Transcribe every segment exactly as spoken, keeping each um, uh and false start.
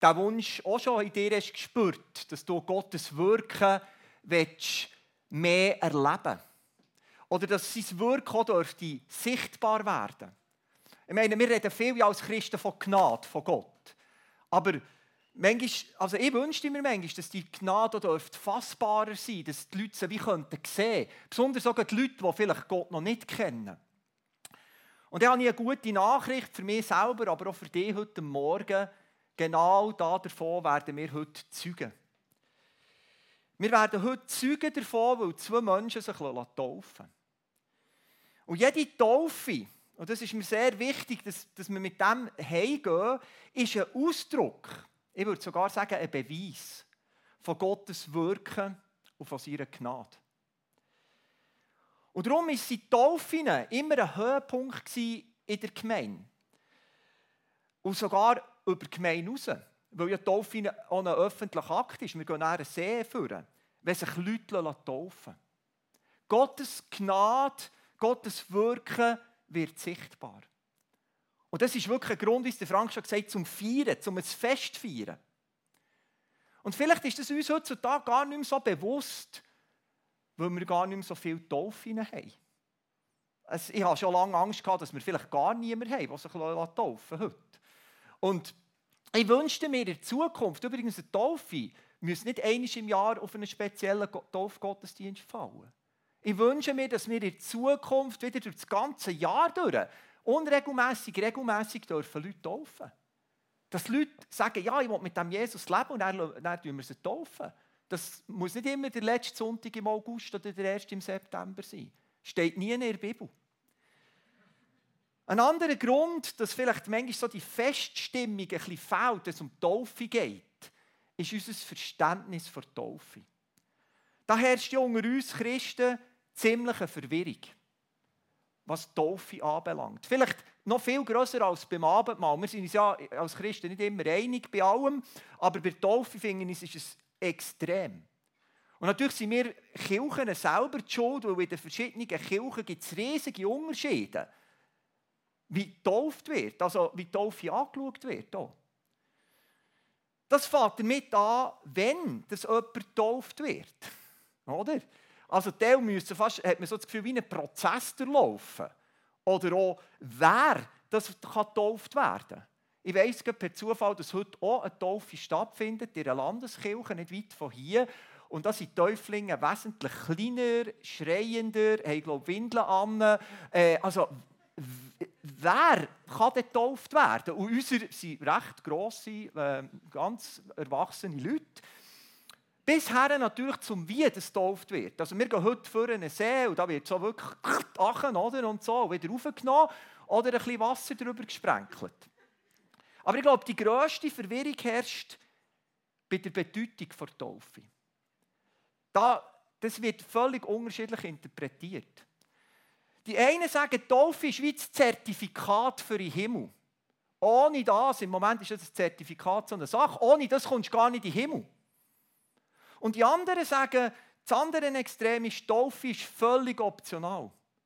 diesen Wunsch auch schon in dir hast gespürt, dass du Gottes Wirken willst, mehr erleben oder dass sein Wirken auch dürfte sichtbar werden. Ich meine, wir reden viel als Christen von Gnade, von Gott. Aber manchmal, also ich wünschte mir manchmal, dass die Gnade dürfte fassbarer sein, dass die Leute sie wie könnten sehen. Besonders auch die Leute, die vielleicht Gott noch nicht kennen. Und dann habe ich eine gute Nachricht für mich selber, aber auch für dich heute Morgen. Genau davon werden wir heute zeugen. Wir werden heute zeugen davon, weil zwei Menschen sich taufen lassen. Und jede Taufe, und das ist mir sehr wichtig, dass, dass wir mit dem heimgehen, ist ein Ausdruck, ich würde sogar sagen, ein Beweis von Gottes Wirken und von seiner Gnade. Und darum war die Taufe immer ein Höhepunkt in der Gemeinde. Und sogar über die Gemeinde raus. Weil ja die Taufe auch ein öffentlicher Akt ist. Wir gehen nach einem See führen, wenn sich Leute taufen. Gottes Gnade, Gottes Wirken wird sichtbar. Und das ist wirklich ein Grund, wie es der Frank schon gesagt hat, zum Feiern, zum ein Fest feiern. Und vielleicht ist es uns heutzutage gar nicht mehr so bewusst, weil wir gar nicht mehr so viele Taufen haben. Also ich habe schon lange Angst gehabt, dass wir vielleicht gar niemanden haben, der sich taufen heute. Und ich wünschte mir in der Zukunft, übrigens eine Taufe, müsste nicht einmal im Jahr auf einen speziellen Taufgottesdienst fallen. Ich wünsche mir, dass wir in der Zukunft wieder durch das ganze Jahr durch unregelmässig, regelmässig dürfen Leute taufen. Dass Leute sagen, ja, ich will mit dem Jesus leben und dann, dann tun wir sie taufen. Das muss nicht immer der letzte Sonntag im August oder der erste im September sein. Steht nie in der Bibel. Ein anderer Grund, dass vielleicht manchmal so die Feststimmung ein bisschen fehlt, wenn es um die Taufe geht, ist unser Verständnis von der Taufe. Da herrscht ja unter uns Christen ziemliche Verwirrung, was die Taufe anbelangt. Vielleicht noch viel grösser als beim Abendmahl. Wir sind uns ja als Christen nicht immer einig bei allem, aber bei der Taufe finden wir, ist es extrem. Und natürlich sind wir Kirchen selber die Schuld, weil in den verschiedenen Kirchen gibt es riesige Unterschiede, wie getauft wird, also wie die Taufe angeschaut wird. Auch. Das fängt damit an, wenn das jemand getauft wird. Oder? Also Teil müssen fast, hat man so das Gefühl, wie ein Prozess durchlaufen. Oder auch, wer das kann getauft werden kann. Ich weiss per Zufall, dass heute auch eine Taufe stattfindet in einer Landeskirche, nicht weit von hier. Und da sind die Täuflinge wesentlich kleiner, schreiender, haben, glaube ich, Windeln an. Äh, also, wer kann getauft werden? Und unsere sind recht grosse, äh, ganz erwachsene Leute. Bisher natürlich zum Wie das getauft wird. Also wir gehen heute vor einen See und da wird so wirklich achen, oder? Und so wieder raufgenommen oder ein bisschen Wasser drüber gesprenkelt. Aber ich glaube, die grösste Verwirrung herrscht bei der Bedeutung der Taufe. Da, das wird völlig unterschiedlich interpretiert. Die einen sagen, die Taufe ist wie das Zertifikat für den Himmel. Ohne das, im Moment ist das Zertifikat so eine Sache, ohne das kommst du gar nicht in den Himmel. Und die anderen sagen, das andere Extrem ist, die Taufe ist völlig optional.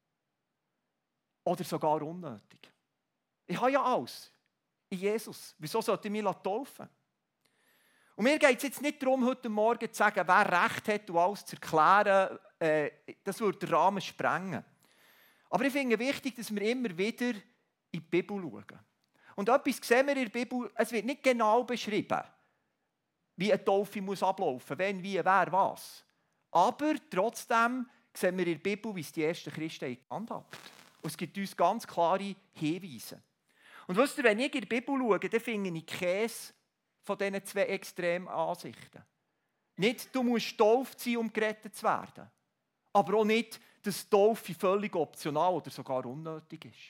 Oder sogar unnötig. Ich habe ja alles in Jesus. Wieso sollte ich mich taufen? Und mir geht es jetzt nicht darum, heute Morgen zu sagen, wer Recht hat und alles zu erklären. Äh, das würde den Rahmen sprengen. Aber ich finde es wichtig, dass wir immer wieder in die Bibel schauen. Und etwas sehen wir in der Bibel, es wird nicht genau beschrieben, wie eine Taufe muss ablaufen, wenn, wie, wer, was. Aber trotzdem sehen wir in der Bibel, wie es die ersten Christen gehandhabt haben. Und es gibt uns ganz klare Hinweise. Und wisst ihr, wenn ich in die Bibel schaue, dann finde ich keines von diesen zwei extremen Ansichten. Nicht, du musst getauft sein, um gerettet zu werden. Aber auch nicht, dass Taufe völlig optional oder sogar unnötig ist.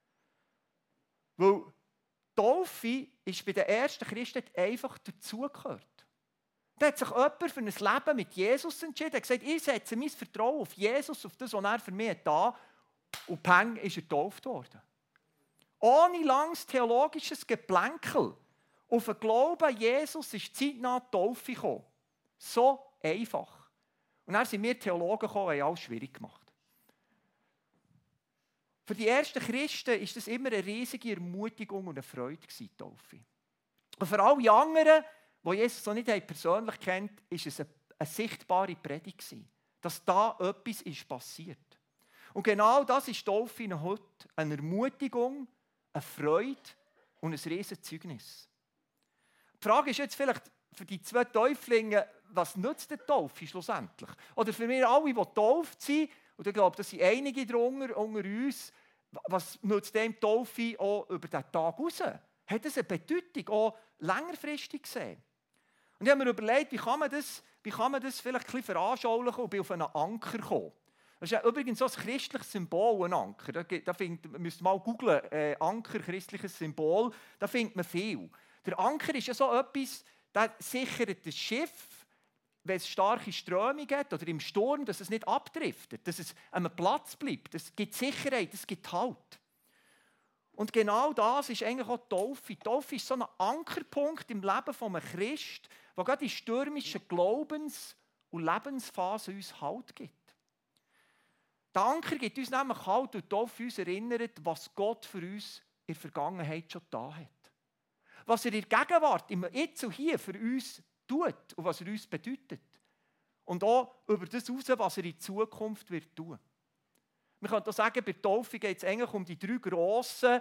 Weil Taufe ist bei den ersten Christen einfach dazugehört. Da hat sich jemand für ein Leben mit Jesus entschieden. Er hat gesagt, ich setze mein Vertrauen auf Jesus, auf das, was er für mich hat. Und peng ist er getauft worden. Ohne langes theologisches Geplänkel. Auf den Glauben an Jesus ist zeitnah die Taufe gekommen. So einfach. Und dann sind wir Theologen gekommen und haben alles schwierig gemacht. Für die ersten Christen war das immer eine riesige Ermutigung und eine Freude, die Taufe. Und für alle anderen, die Jesus noch nicht persönlich kennt, war es eine, eine sichtbare Predigt gewesen, dass da etwas ist passiert. Und genau das ist Taufe ihnen heute. Eine Ermutigung, eine Freude und ein riesiges Zeugnis. Die Frage ist jetzt vielleicht für die zwei Täuflinge, was nützt die Taufe schlussendlich? Oder für wir alle, die getauft sind, und ich glaube, das sind einige drunter, unter uns, was nützt dem Taufe auch über den Tag raus? Hat das eine Bedeutung, auch längerfristig gesehen? Und ich habe mir überlegt, wie kann man das, wie kann man das vielleicht ein bisschen veranschaulichen und bin auf einen Anker kommen. Das ist ja übrigens so ein christliches Symbol, ein Anker. Da, da findet, man müsst mal googlen, äh, Anker, christliches Symbol, da findet man viel. Der Anker ist ja so etwas, der sichert das Schiff, wenn es starke Strömung hat oder im Sturm, dass es nicht abdriftet, dass es an einem Platz bleibt. Es gibt Sicherheit, es gibt Halt. Und genau das ist eigentlich auch die Taufe. Die Taufe ist so ein Ankerpunkt im Leben eines Christen, der gerade in stürmischen Glaubens- und Lebensphasen uns Halt gibt. Der Anker gibt uns nämlich Halt und die Taufe uns erinnert, was Gott für uns in der Vergangenheit schon da hat. Was er in der Gegenwart, im Jetzt und Hier für uns tut und was er uns bedeutet. Und auch über das hinaus, was er in Zukunft wird tun. Man könnte auch sagen, bei der Taufe geht es eigentlich um die drei Grossen,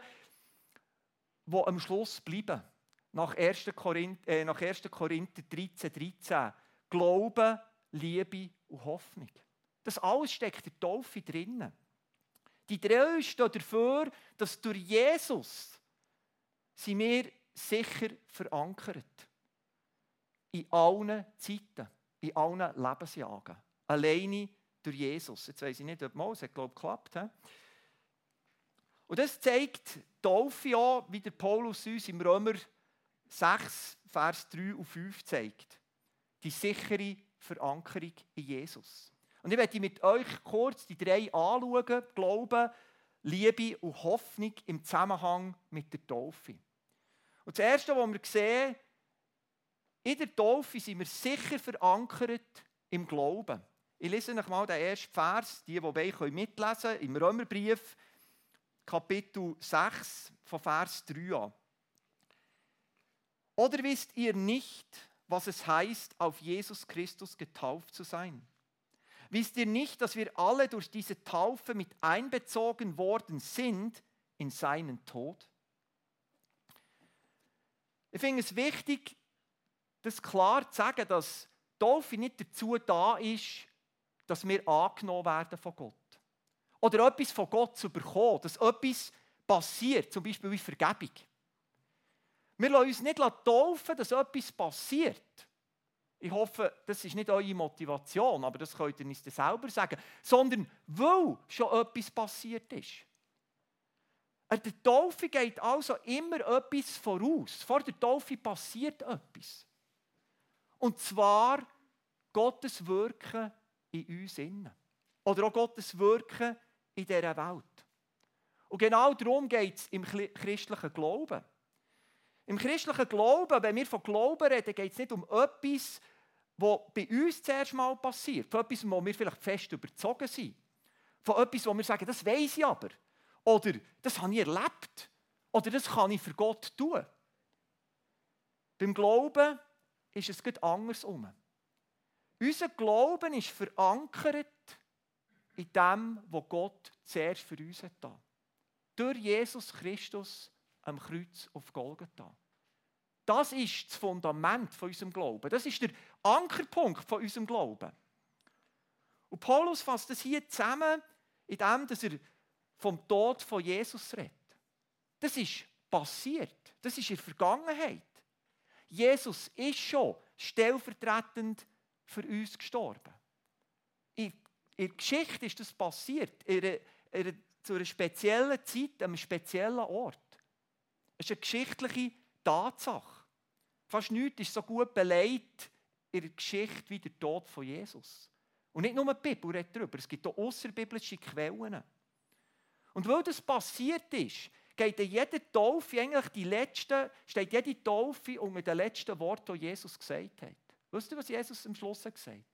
die am Schluss bleiben. Nach erster Korinther, äh, nach erster Korinther dreizehn, dreizehn. Glauben, Liebe und Hoffnung. Das alles steckt in der Taufe drin. Die drei stehen dafür, dass durch Jesus sind wir sicher verankert. In allen Zeiten, in allen Lebensjahren. Alleine durch Jesus. Jetzt weiss ich nicht, ob mal, es hat, glaube ich, geklappt. He? Und das zeigt die Taufe auch, wie der Paulus uns im Römer sechs, Vers drei und fünf zeigt. Die sichere Verankerung in Jesus. Und ich möchte mit euch kurz die drei anschauen: Glauben, Liebe und Hoffnung im Zusammenhang mit der Taufe. Und das Erste, was wir sehen, in der Taufe sind wir sicher verankert im Glauben. Ich lese euch mal den ersten Vers, die, die mitlesen können, im Römerbrief, Kapitel sechs, von Vers drei an. Oder wisst ihr nicht, was es heißt, auf Jesus Christus getauft zu sein? Wisst ihr nicht, dass wir alle durch diese Taufe mit einbezogen worden sind in seinen Tod? Ich finde es wichtig, das klar zu sagen, dass die Taufe nicht dazu da ist, dass wir angenommen werden von Gott. Oder etwas von Gott zu bekommen, dass etwas passiert, zum Beispiel wie Vergebung. Wir lassen uns nicht taufen, dass etwas passiert. Ich hoffe, das ist nicht eure Motivation, aber das könnt ihr uns selber sagen. Sondern weil schon etwas passiert ist. Der Taufe geht also immer etwas voraus. Vor der Taufe passiert etwas. Und zwar Gottes Wirken in uns innen. Oder auch Gottes Wirken in dieser Welt. Und genau darum geht es im christlichen Glauben. Im christlichen Glauben, wenn wir von Glauben reden, geht es nicht um etwas, was bei uns zuerst mal passiert. Von etwas, wo wir vielleicht fest überzogen sind. Von etwas, wo wir sagen, das weiss ich aber. Oder das habe ich erlebt. Oder das kann ich für Gott tun. Beim Glauben ist es gerade andersrum. Unser Glauben ist verankert in dem, was Gott zuerst für uns hat getan. Durch Jesus Christus am Kreuz auf Golgatha. Das ist das Fundament von unserem Glauben. Das ist der Ankerpunkt von unserem Glauben. Und Paulus fasst das hier zusammen, indem er vom Tod von Jesus redet. Das ist passiert. Das ist in der Vergangenheit. Jesus ist schon stellvertretend für uns gestorben. In der Geschichte ist das passiert. In einer, in einer, zu einer speziellen Zeit, an einem speziellen Ort. Es ist eine geschichtliche Tatsache. Fast nichts ist so gut belegt in der Geschichte wie der Tod von Jesus. Und nicht nur die Bibel redet darüber, es gibt auch außerbiblische Quellen. Und weil das passiert ist, geht in jeder Taufe eigentlich die letzte, steht jede Taufe unter den letzten Worten, die Jesus gesagt hat. Wisst ihr, was Jesus am Schluss hat gesagt?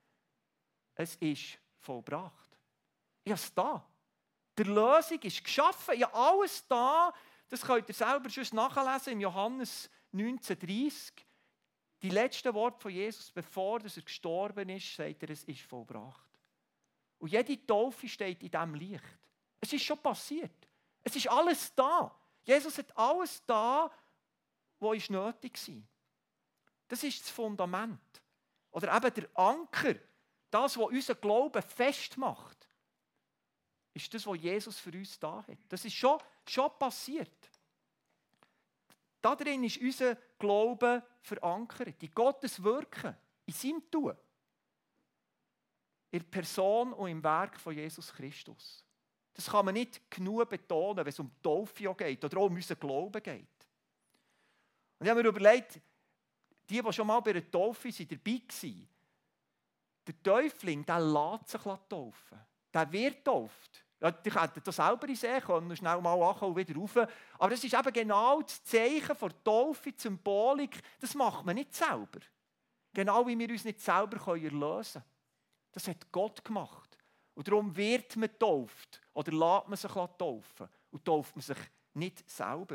Es ist vollbracht. Ich habe es da. Die Lösung ist geschaffen. Ich habe alles da. Das könnt ihr selber schon nachlesen im Johannes neunzehnhundertdreissig, die letzten Worte von Jesus, bevor er gestorben ist, sagt er, es ist vollbracht. Und jede Taufe steht in diesem Licht. Es ist schon passiert. Es ist alles da. Jesus hat alles da, was nötig war. Das ist das Fundament. Oder eben der Anker, das, was unseren Glauben festmacht, ist das, was Jesus für uns da hat. Das ist schon, schon passiert. Darin ist unser Glaube verankert, in Gottes Wirken, in seinem Tun, in der Person und im Werk von Jesus Christus. Das kann man nicht genug betonen, wenn es um die Taufe geht oder auch um unseren Glauben geht. Und ich habe mir überlegt, die, die schon mal bei einer Taufe waren, dabei waren, der Täufling, der lässt sich taufen. Der wird getauft. Ja, die könnten das selber in See können, schnell mal ankommen und wieder rauf. Aber das ist eben genau das Zeichen der Taufe, die Symbolik. Das macht man nicht selber. Genau wie wir uns nicht selber erlösen können. Das hat Gott gemacht. Und darum wird man getauft. Oder lässt man sich taufen. Und tauft man sich nicht selber.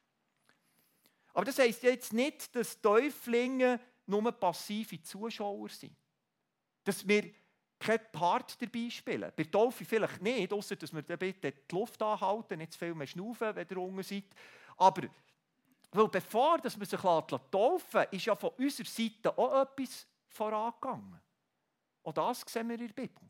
Aber das heisst jetzt nicht, dass Täuflinge nur passive Zuschauer sind. Dass wir keinen Part dabei spielen. Bei Taufe vielleicht nicht, ausser dass wir bitte die Luft anhalten, nicht zu viel mehr schnaufen, wenn ihr unten seid. Aber weil bevor dass man sich taufen lässt, ist ja von unserer Seite auch etwas vorangegangen. Auch das sehen wir in der Bibel.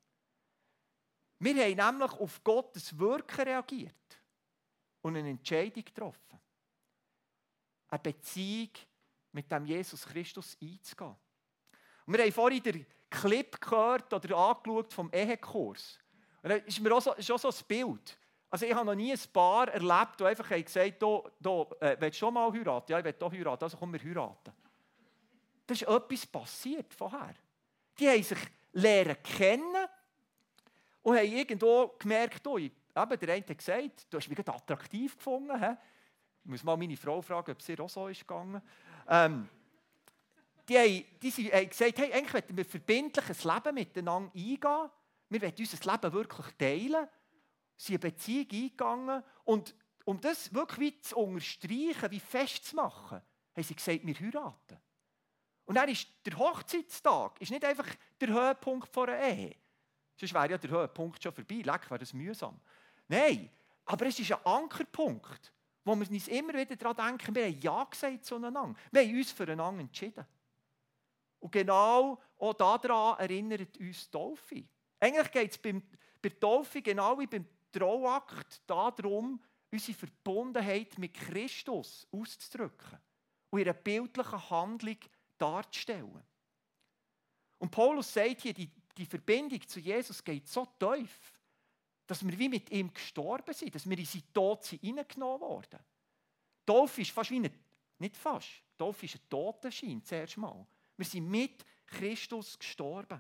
Wir haben nämlich auf Gottes Wirken reagiert und eine Entscheidung getroffen. Eine Beziehung mit dem Jesus Christus einzugehen. Und wir haben vorhin den Clip gehört oder angeschaut vom Ehekurs. Und da ist mir auch so, ist auch so ein Bild. Also ich habe noch nie ein Paar erlebt, das einfach gesagt hat, du äh, willst schon mal heiraten? Ja, ich will hier heiraten, also komm, wir heiraten. Da ist etwas passiert vorher. Die haben sich lernen kennen und haben irgendwo gemerkt, oh, eben, der eine hat gesagt, du hast mich attraktiv gefunden. He? Ich muss mal meine Frau fragen, ob es ihr auch so ist gegangen. Ähm, die haben, die haben gesagt, hey, eigentlich wollen wir verbindliches Leben miteinander eingehen. Wir wollen unser Leben wirklich teilen. Sie sind eine Beziehung eingegangen. Und um das wirklich zu unterstreichen, wie festzumachen, haben sie gesagt, wir heiraten. Und dann ist der Hochzeitstag ist nicht einfach der Höhepunkt einer Ehe. Sonst wäre ja der Höhepunkt schon vorbei. Leck, wäre das mühsam. Nein, aber es ist ein Ankerpunkt, wo wir uns immer wieder daran denken, wir haben Ja gesagt zueinander. Wir haben uns füreinander entschieden. Und genau auch daran erinnert uns die Taufe. Eigentlich geht es bei der Taufe genau wie beim Trauakt darum, unsere Verbundenheit mit Christus auszudrücken und in einer bildlichen Handlung darzustellen. Und Paulus sagt hier, die, die Verbindung zu Jesus geht so tief, dass wir wie mit ihm gestorben sind, dass wir in seinen Tod hineingenommen wurden. Taufe ist fast wie eine, nicht fast, Taufe ist ein Totenschein zuerst mal. Wir sind mit Christus gestorben.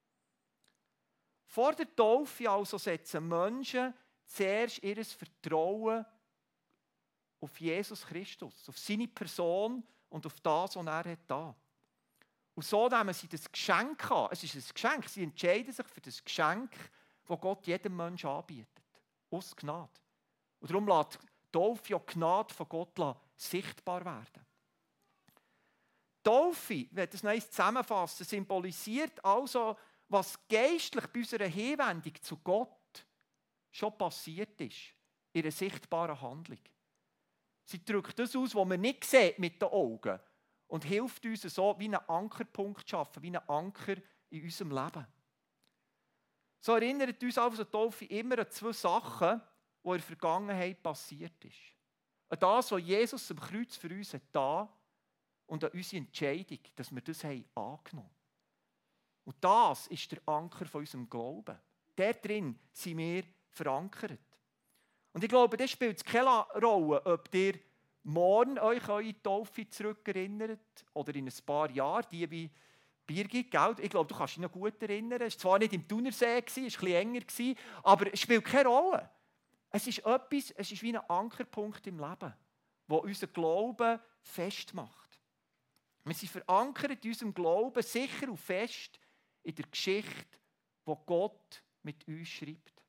Vor der Taufe also setzen Menschen zuerst ihr Vertrauen auf Jesus Christus, auf seine Person und auf das, was er hat da. Und so nehmen sie das Geschenk an. Es ist ein Geschenk. Sie entscheiden sich für das Geschenk, das Gott jedem Menschen anbietet. Aus Gnade. Und darum lässt die Taufe ja die Gnade von Gott sichtbar werden. Die Taufe, wenn ich das noch zusammenfassen, symbolisiert also, was geistlich bei unserer Hinwendung zu Gott schon passiert ist, in einer sichtbaren Handlung. Sie drückt das aus, was man nicht sieht mit den Augen und hilft uns so, wie einen Ankerpunkt zu schaffen, wie einen Anker in unserem Leben. So erinnert uns also die Taufe immer an zwei Sachen, die in der Vergangenheit passiert ist. An das, was Jesus am Kreuz für uns hat da und an unsere Entscheidung, dass wir das haben angenommen haben. Und das ist der Anker von unserem Glauben. Da drin sind wir verankert. Und ich glaube, das spielt keine Rolle, ob ihr morgen euch an eure Taufe zurückerinnert oder in ein paar Jahren, die wie Birgit, gell? Ich glaube, du kannst dich noch gut erinnern. Es war zwar nicht im Thunersee, es war etwas enger, aber es spielt keine Rolle. Es ist etwas, es ist wie ein Ankerpunkt im Leben, der unseren Glauben festmacht. Wir sind verankert in unserem Glauben, sicher und fest in der Geschichte, die Gott mit uns schreibt.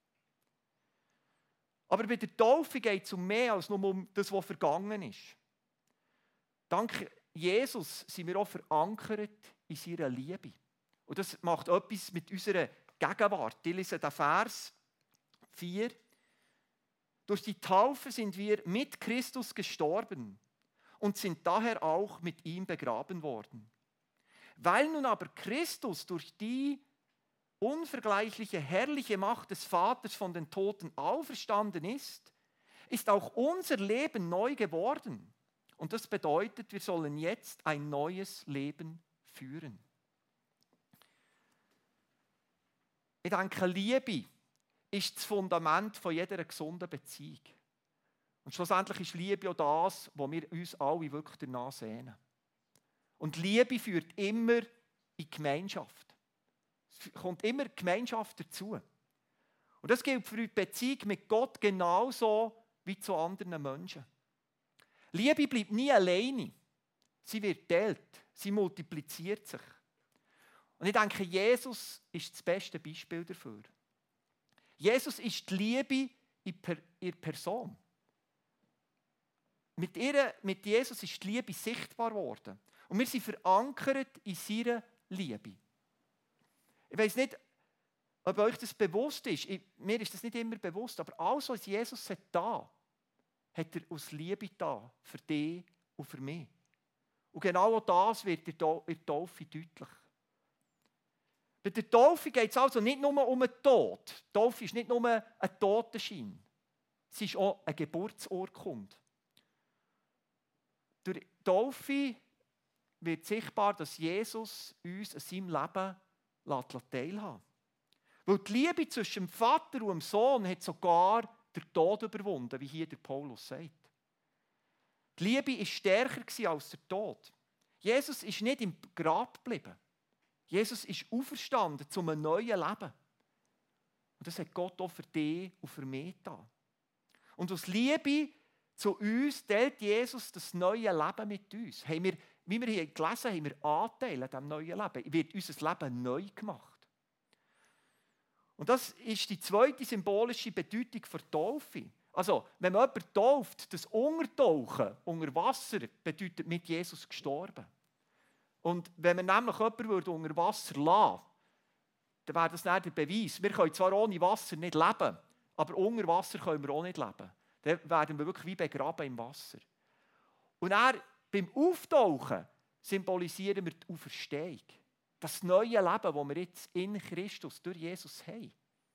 Aber bei der Taufe geht es um mehr als nur um das, was vergangen ist. Dank Jesus sind wir auch verankert in seiner Liebe. Und das macht etwas mit unserer Gegenwart. Ich lese den Vers vier. Durch die Taufe sind wir mit Christus gestorben und sind daher auch mit ihm begraben worden. Weil nun aber Christus durch die unvergleichliche, herrliche Macht des Vaters von den Toten auferstanden ist, ist auch unser Leben neu geworden. Und das bedeutet, wir sollen jetzt ein neues Leben führen. Ich denke, Liebe ist das Fundament von jeder gesunden Beziehung. Und schlussendlich ist Liebe auch das, wo wir uns alle wirklich danach sehnen. Und Liebe führt immer in Gemeinschaft. Es kommt immer Gemeinschaft dazu. Und das gilt für die Beziehung mit Gott genauso wie zu anderen Menschen. Liebe bleibt nie alleine. Sie wird geteilt. Sie multipliziert sich. Und ich denke, Jesus ist das beste Beispiel dafür. Jesus ist die Liebe in ihrer Person. Mit, ihr, mit Jesus ist die Liebe sichtbar geworden. Und wir sind verankert in seiner Liebe. Ich weiss nicht, ob euch das bewusst ist. Ich, mir ist das nicht immer bewusst. Aber alles, was Jesus hat da, hat er aus Liebe da. Für dich und für mich. Und genau das wird in der Taufe deutlich. Bei der Taufe geht es also nicht nur um den Tod. Die Taufe ist nicht nur ein Totenschein. Es ist auch eine Geburtsurkunde. Durch die Taufe wird sichtbar, dass Jesus uns an seinem Leben teilhaben lässt. Weil die Liebe zwischen dem Vater und dem Sohn hat sogar den Tod überwunden, wie hier der Paulus sagt. Die Liebe war stärker als der Tod. Jesus ist nicht im Grab geblieben. Jesus ist auferstanden zu einem neuen Leben. Und das hat Gott auch für dich und für mich getan. Und aus Liebe zu uns teilt Jesus das neue Leben mit uns. Haben wir, wie wir hier gelesen haben, haben wir Anteil an diesem neuen Leben. Wird unser Leben neu gemacht. Und das ist die zweite symbolische Bedeutung der Taufe. Also, wenn man jemanden tauft, das Untertauchen unter Wasser bedeutet mit Jesus gestorben. Und wenn man nämlich jemanden unter Wasser lassen, dann wäre das nicht der Beweis. Wir können zwar ohne Wasser nicht leben, aber unter Wasser können wir auch nicht leben. Dann werden wir wirklich wie begraben im Wasser. Und dann, beim Auftauchen symbolisieren wir die Auferstehung. Das neue Leben, das wir jetzt in Christus durch Jesus haben.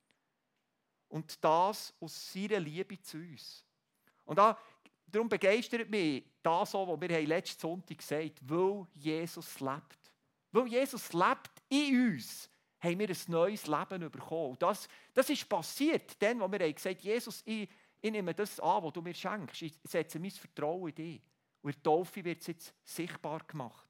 Und das aus seiner Liebe zu uns. Und da, darum begeistert mich das, was wir letzten Sonntag gesagt haben, weil Jesus lebt. Weil Jesus lebt in uns, haben wir ein neues Leben bekommen. Und das, das ist passiert, dann, wo wir gesagt haben, Jesus, ich, ich nehme das an, was du mir schenkst. Ich setze mein Vertrauen in dich. Und in der Taufe wird es jetzt sichtbar gemacht.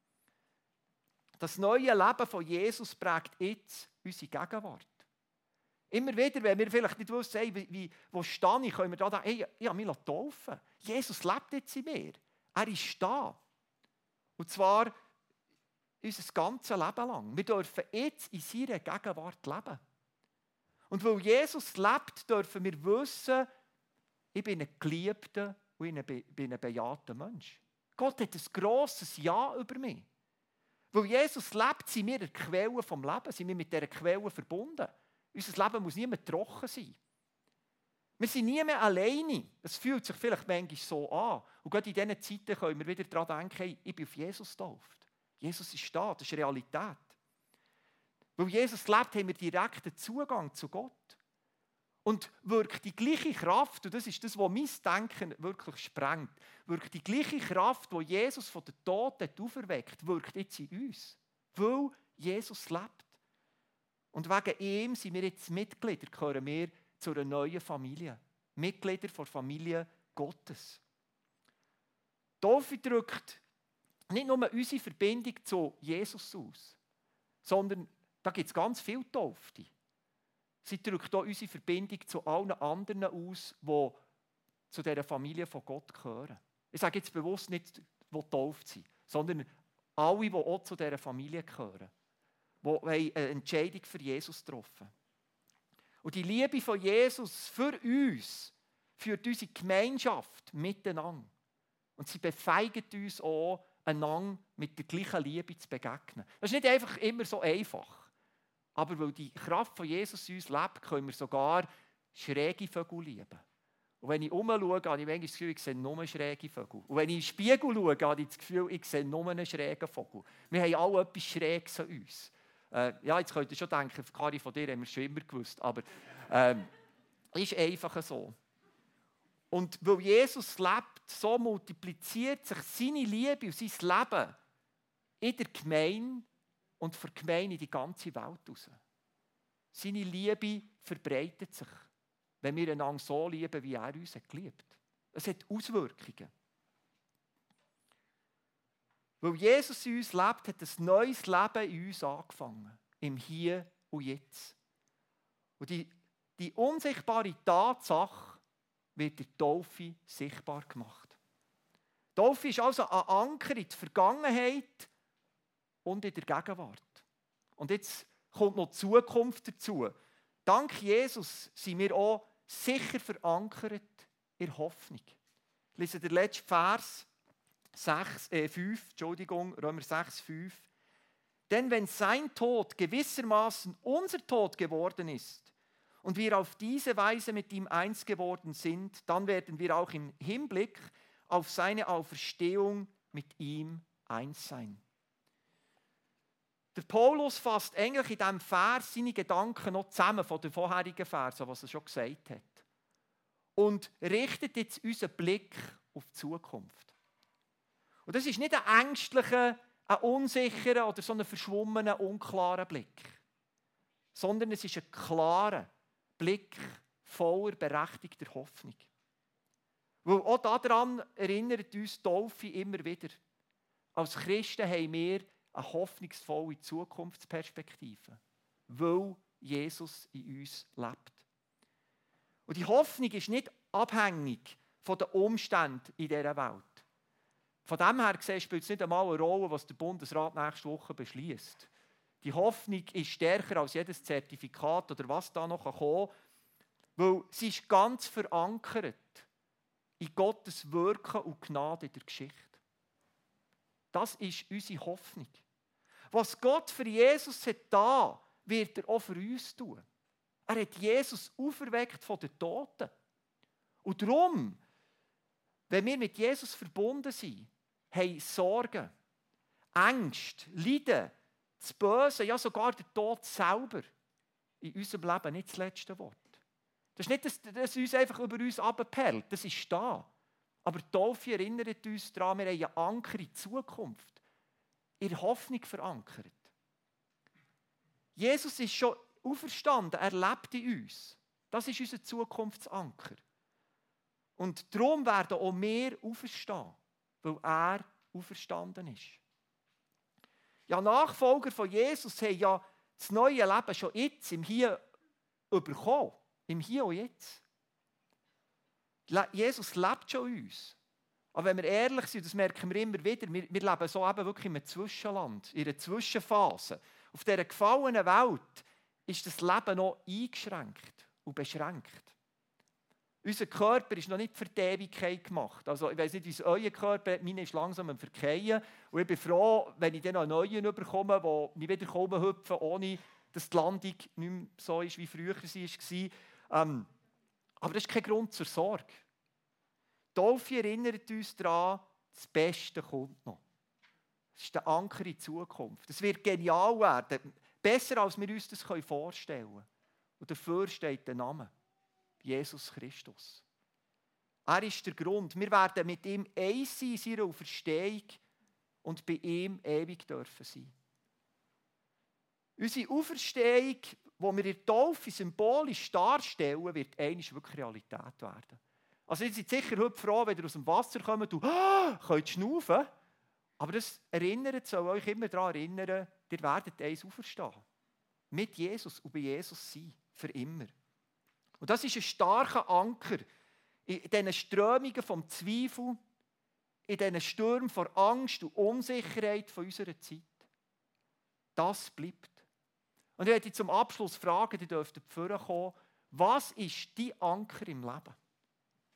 Das neue Leben von Jesus prägt jetzt unsere Gegenwart. Immer wieder, wenn wir vielleicht nicht wissen, hey, wie, wie, wo stehe ich, können wir da sagen, hey, ich habe mich taufen. Jesus lebt jetzt in mir. Er ist da. Und zwar unser ganzes Leben lang. Wir dürfen jetzt in seiner Gegenwart leben. Und weil Jesus lebt, dürfen wir wissen, ich bin ein geliebter und ich bin ein bejahter Mensch. Gott hat ein grosses Ja über mich. Weil Jesus lebt, sind wir die Quelle vom Leben, sind wir mit dieser Quelle verbunden. Unser Leben muss nie mehr trocken sein. Wir sind nie mehr alleine. Es fühlt sich vielleicht manchmal so an. Und gerade in diesen Zeiten können wir wieder daran denken, hey, ich bin auf Jesus getauft. Jesus ist da, das ist Realität. Weil Jesus lebt, haben wir direkten Zugang zu Gott. Und wirkt die gleiche Kraft, und das ist das, was mein Denken wirklich sprengt, wirkt die gleiche Kraft, die Jesus von den Toten auferweckt, wirkt jetzt in uns. Weil Jesus lebt. Und wegen ihm sind wir jetzt Mitglieder, gehören wir zu einer neuen Familie. Mitglieder der Familie Gottes. Die Taufe drückt nicht nur unsere Verbindung zu Jesus aus, sondern da gibt es ganz viele Taufte. Sie drückt auch unsere Verbindung zu allen anderen aus, die zu dieser Familie von Gott gehören. Ich sage jetzt bewusst nicht, die getauft sind, sondern alle, die auch zu dieser Familie gehören. Die eine Entscheidung für Jesus getroffen haben. Und die Liebe von Jesus für uns führt unsere Gemeinschaft miteinander. Und sie befähigt uns auch, einander mit der gleichen Liebe zu begegnen. Das ist nicht einfach immer so einfach. Aber weil die Kraft von Jesus in uns lebt, können wir sogar schräge Vögel lieben. Und wenn ich umschaue, habe ich manchmal das Gefühl, ich sehe nur schräge Vögel. Und wenn ich in den Spiegel schaue, habe ich das Gefühl, ich sehe nur einen schrägen Vogel. Wir haben alle etwas Schräges an uns. Äh, ja, jetzt könnt ihr schon denken, Kari, von dir haben wir es schon immer gewusst. Aber ähm, ist einfach so. Und weil Jesus lebt, so multipliziert sich seine Liebe und sein Leben in der Gemeinde und für die Gemeinde in die ganze Welt raus. Seine Liebe verbreitet sich, wenn wir einander so lieben, wie er uns geliebt hat. Es hat Auswirkungen. Weil Jesus in uns lebt, hat ein neues Leben in uns angefangen. Im Hier und Jetzt. Und die, die unsichtbare Tatsache wird der Taufe sichtbar gemacht. Die Taufe ist also ein Anker in die Vergangenheit und in der Gegenwart. Und jetzt kommt noch die Zukunft dazu. Dank Jesus sind wir auch sicher verankert in der Hoffnung. Ich lese den letzten Vers sechs, äh, fünf, Entschuldigung, Römer sechs, fünf. Denn wenn sein Tod gewissermaßen unser Tod geworden ist und wir auf diese Weise mit ihm eins geworden sind, dann werden wir auch im Hinblick auf seine Auferstehung mit ihm eins sein. Der Paulus fasst eigentlich in diesem Vers seine Gedanken noch zusammen von den vorherigen Versen, was er schon gesagt hat. Und richtet jetzt unseren Blick auf die Zukunft. Und das ist nicht ein ängstlicher, ein unsicherer oder so ein verschwommener, unklarer Blick. Sondern es ist ein klarer Blick voller berechtigter Hoffnung. Weil auch daran erinnert uns die Taufe immer wieder. Als Christen haben wir eine hoffnungsvolle Zukunftsperspektive, weil Jesus in uns lebt. Und die Hoffnung ist nicht abhängig von den Umständen in dieser Welt. Von dem her gesehen spielt es nicht einmal eine Rolle, was der Bundesrat nächste Woche beschließt. Die Hoffnung ist stärker als jedes Zertifikat oder was da noch kommen kann, weil sie ist ganz verankert in Gottes Wirken und Gnade in der Geschichte. Das ist unsere Hoffnung. Was Gott für Jesus hat da, wird er auch für uns tun. Er hat Jesus auferweckt von den Toten. Und darum, wenn wir mit Jesus verbunden sind, haben Sorgen, Ängste, Leiden, das Böse, ja sogar der Tod selber in unserem Leben nicht das letzte Wort. Das ist nicht, dass das uns einfach über uns abperlt, das ist da. Aber die Taufe erinnert uns daran, wir haben einen Anker in die Zukunft, in der Hoffnung verankert. Jesus ist schon auferstanden, er lebt in uns. Das ist unser Zukunftsanker. Und darum werden auch wir auferstehen, weil er auferstanden ist. Ja, Nachfolger von Jesus haben ja das neue Leben schon jetzt, im Hier, bekommen. Im Hier und Jetzt. Jesus lebt schon in uns. Aber wenn wir ehrlich sind, das merken wir immer wieder, wir, wir leben so eben wirklich in einem Zwischenland, in einer Zwischenphase. Auf dieser gefallenen Welt ist das Leben noch eingeschränkt und beschränkt. Unser Körper ist noch nicht für die Ewigkeit gemacht. Also ich weiss nicht, wie es euer Körper ist, meine ist langsam am Verkehren. Und ich bin froh, wenn ich dann noch einen neuen bekomme, der mich wieder hüpfen kann, ohne dass die Landung nicht mehr so ist, wie früher sie war. Ähm, aber das ist kein Grund zur Sorge. Die Taufe erinnert uns daran, das Beste kommt noch. Das ist der Anker in die Zukunft. Es wird genial werden. Besser, als wir uns das vorstellen können. Und dafür steht der Name. Jesus Christus. Er ist der Grund. Wir werden mit ihm eins sein in seiner Auferstehung und bei ihm ewig dürfen sein. Unsere Auferstehung, die wir in der Taufe symbolisch darstellen, wird einmal wirklich Realität werden. Also ihr seid sicher heute froh, wenn ihr aus dem Wasser kommt und ah, könnt schnaufen. Aber das erinnert, soll euch immer daran erinnern, ihr werdet eins auferstehen. Mit Jesus und bei Jesus sein. Für immer. Und das ist ein starker Anker in diesen Strömungen vom Zweifel, in diesen Stürmen von Angst und Unsicherheit von unserer Zeit. Das bleibt. Und ich möchte zum Abschluss fragen, die dürften vorkommen, was ist dein Anker im Leben?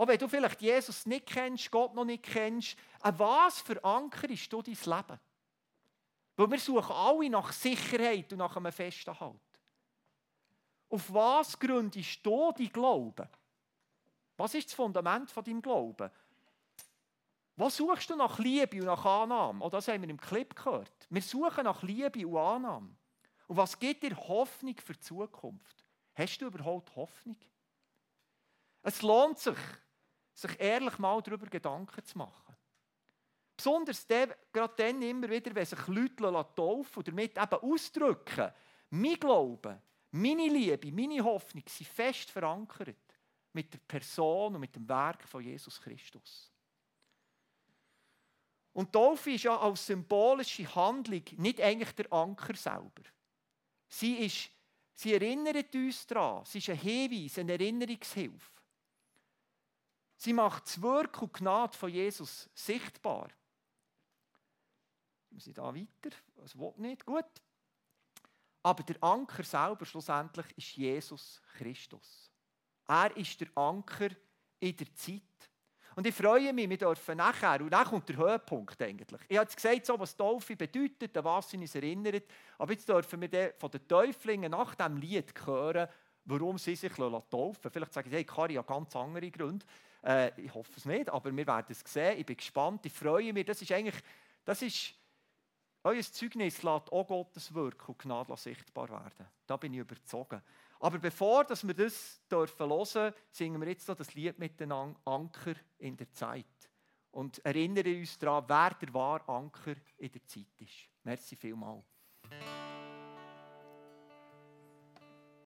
Auch wenn du vielleicht Jesus nicht kennst, Gott noch nicht kennst, an was verankerst du dein Leben? Weil wir suchen alle nach Sicherheit und nach einem festen Halt. Auf was gründest du deinen Glauben? Was ist das Fundament von deinem Glauben? Was suchst du nach Liebe und nach Annahme? Oh, das haben wir im Clip gehört. Wir suchen nach Liebe und Annahme. Und was gibt dir Hoffnung für die Zukunft? Hast du überhaupt Hoffnung? Es lohnt sich, sich ehrlich mal darüber Gedanken zu machen. Besonders dann, gerade dann immer wieder, wenn sich Leute taufen und damit eben ausdrücken, mein Glaube, meine Liebe, meine Hoffnung sind fest verankert mit der Person und mit dem Werk von Jesus Christus. Und die Taufe ist ja als symbolische Handlung nicht eigentlich der Anker selber. Sie, ist, sie erinnert uns daran, sie ist ein Hinweis, eine Erinnerungshilfe. Sie macht das Wirken und Gnade von Jesus sichtbar. Wir sind da weiter, das will nicht, gut. Aber der Anker selber schlussendlich ist Jesus Christus. Er ist der Anker in der Zeit. Und ich freue mich, wir dürfen nachher, und dann kommt der Höhepunkt eigentlich. Ich habe jetzt gesagt, so, was Taufe bedeutet, an was sie uns erinnert, aber jetzt dürfen wir von den Täuflingen nach diesem Lied hören, warum sie sich taufen lassen. Vielleicht sagen sie, hey, Kari hat ganz andere Gründe. Äh, ich hoffe es nicht, aber wir werden es sehen. Ich bin gespannt, ich freue mich. Das ist eigentlich, das ist, euer Zeugnis lässt auch Gottes Wirken und Gnade sichtbar werden. Da bin ich überzeugt. Aber bevor dass wir das dürfen hören, singen wir jetzt noch das Lied miteinander, Anker in der Zeit. Und erinnern uns daran, wer der wahre Anker in der Zeit ist. Merci vielmals.